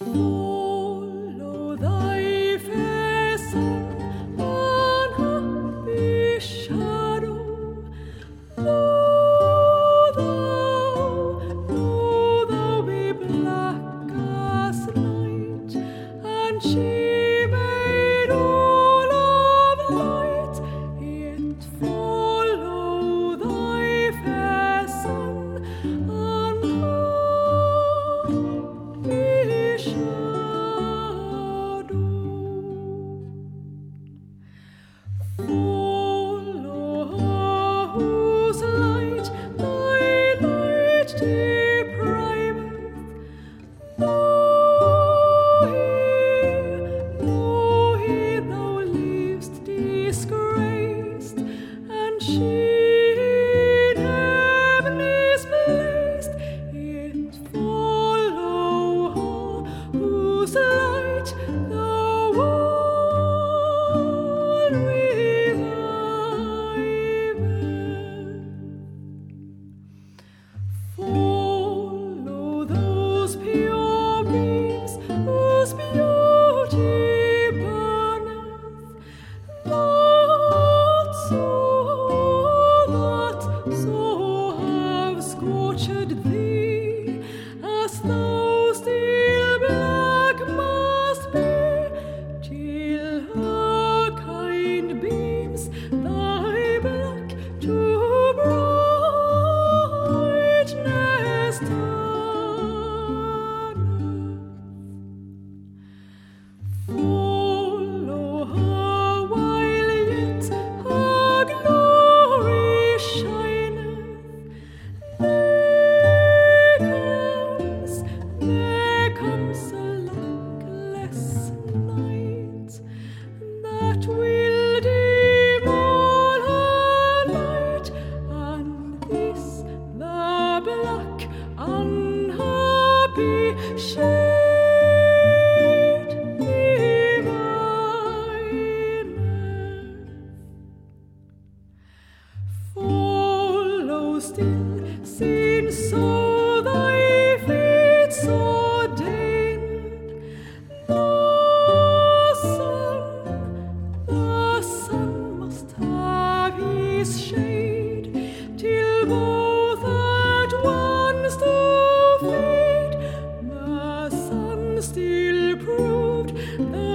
Follow thy fair sun, unhappy shadow, though thou be black as night, and she made all of light, yet follow thy fair sun, unhappy shadow. Follow her whose light thy light depriveth, though he thou leavest disgraced, and she in heaven is placed, yet follow her whose light the world reviveth. Follow those pure beams whose beauty burneth, that so have scorched thee, as thou still black must be, till her kind beams thy black to brightness turneth. Follow her while yet her glory shineth. There comes a luckless night, that will dim all her light, and this the black unhappy shade divineth. Follow still, since so thy fates ordained. The sun must have his shade, till both at once do fade. The sun still proved the